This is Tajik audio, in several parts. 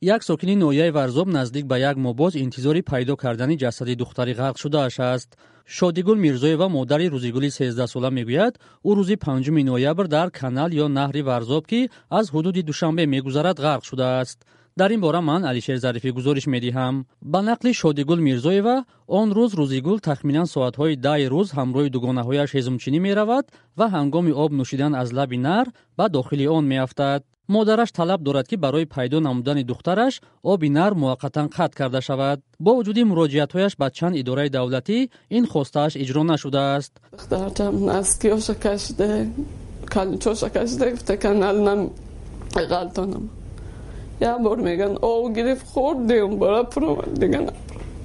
як сокини ноҳияи Варзоб наздик ба як моҳ боз интизори пайдо кардани ҷасади духтари ғарқ шудааш аст. Шодигул Мирзоева модари Рӯзигули 13-сола мегӯяд, ӯ рӯзи 5 ноябр дар канал ё наҳри Варзоб, ки аз ҳудуди Душанбе мегузарад, ғарқ шудааст. дар ин бора ман Алишер Зарифӣ гузориш медиҳам. Ба нақли Шодигул Мирзоева, он рӯз Рӯзигул тахминан соатҳои 10 рӯз ҳамроҳи дугонаҳояш ҳезумчинӣ меравад ва ҳангоми об нӯшидан аз лаби нар ба дохили он меафтад. модараш талаб дорад, ки барои пайдо намудани духтараш оби нар муваққатан қатъ карда шавад. бо вуҷуди муроҷиатҳояш ба чанд идораи давлатӣ ин хостааш иҷро нашудааст. духтарчам носкиёша кашиде, каличоша кашиде, гуфта каналнам ғалтонам. یک بار میگن آو گرفت خوردی اون بارا پرومد دیگه نپرو.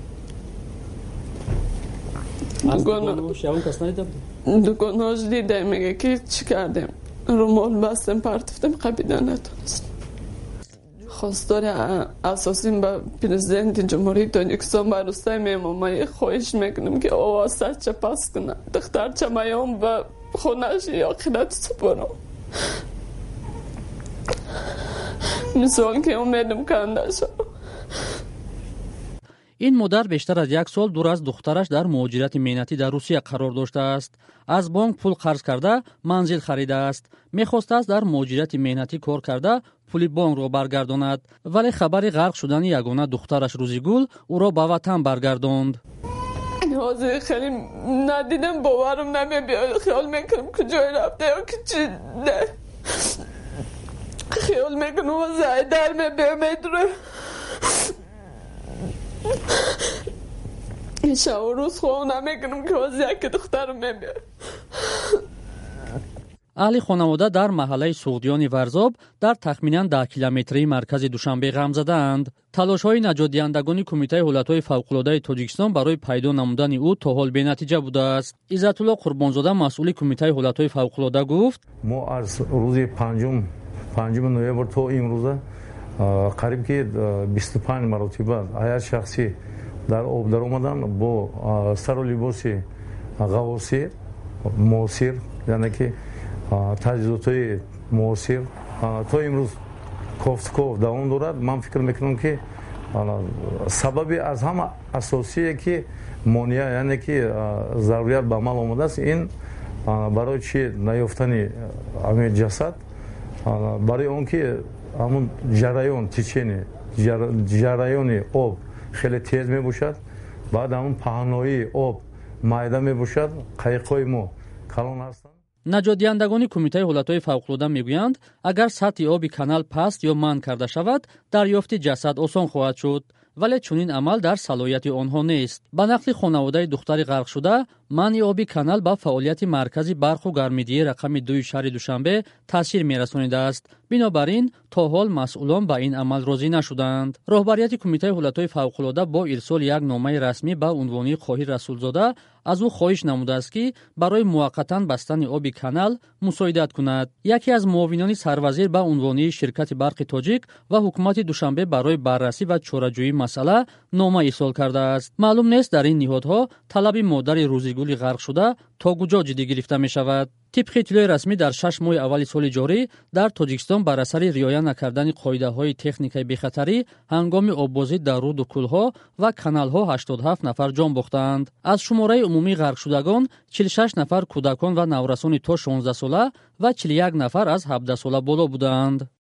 دکاناش دیده میگه که چی کردیم، رومال بستیم پرتفتیم قبیده نتونست. خواستار اساسی با پرزیدنت جمهوری تاجیکستان با روستای میمون خواهش میکنم که آواز چه پس کنه، دختر چه میام و خونش یا خیلت سپرم. مثال که امیدم کنده شد. این مادر بیشتر از یک سال دور از دخترش در مهاجرت مهنتی در روسیه قرار داشته است. از بانک پول قرض کرده منزل خریده است. میخواست است در مهاجرت مهنتی کار کرده پول بانک را برگرداند، ولی خبر غرق شدن یگانه دخترش روزیگل او را به وطن برگرداند. حاضر خیلی ندیدم، باورم نمیاد. خیال میکنم کجای رفته یا که چی ده. خیال میکنم و زایدر میدره. این شب و روز خواه نمیکنم که از یک دخترم میبید. اهل خانواده در محله سوغدیان ورزاب در تخمیناً 10 کیلومتری مرکز دوشنبه غم زدند. تلاش‌های نجات دهندگان کمیته حالت‌های فوق‌العاده تاجیکستان برای پیدا نمودن او تا حال بی‌نتیجه بوده است. عزت الله قربانزاده مسئول کمیته حالت‌های فوق‌العاده گفت: ما از روز پنجم نوامبر تا امروز قریب که 25 مرتبه هیئت شخصی در آب در آمدن با سر و لباس غواصی معاصر، یعنی که تجهیزات معاصر تا امروز کافت دوام دارد. من فکر میکنم که سبب از همه اساسیه که مانع، یعنی که ضروریات به عمل آمده است. این برای چی نیافتن همین جسد، برای اون که همون جریان آب خیلی تیز می باشد، بعد همون پهنایی آب مایده می باشد، قایق‌های ما کلان هستند. نجات دهندگان کمیته حالت‌های فوق‌العاده میگویند اگر سطح آب کانال پست یا منع کرده شود، دریافت جسد آسان خواهد شد، ولی چنین عمل در صلاحیت آنها نیست. به نقل خانواده دختر غرق شده، منع آب کانال با فعالیت مرکز برق و گرمایدهی رقم 2 شهر دوشنبه تاثیر می‌رسانیده است. بنابراین تا حال مسئولان با این عمل راضی نشدند. رهبریت کمیته حالت‌های فوق‌العاده با ارسال یک نامه رسمی به عنوان خواهی رسولزاده از او خواهش نموده است که برای موقتا بستن آب کانال مساعدت کند. یکی از معاونان سروزیر به عنوان شرکت برق تاجیک و حکومت دوشنبه برای بررسی و چاره‌جویی مسئله نامه ارسال کرده است. معلوم نیست در این نهادها طلب مادر روزیگل غرق شده تا کجا جدی گرفته می شود. طبق اطلاع رسمی در 6 ماه اول سال جاری در تاجیکستان بر اثر رعایت نکردن قاعده‌های تکنیکی بی‌خطری هنگام آببازی در رود و کوه‌ها و کانال‌ها 87 نفر جان باختند. از شماره عمومی غرق شدگان 46 نفر کودکان و نورسان تا 16 ساله و 41 نفر از 17 ساله بالا بودند.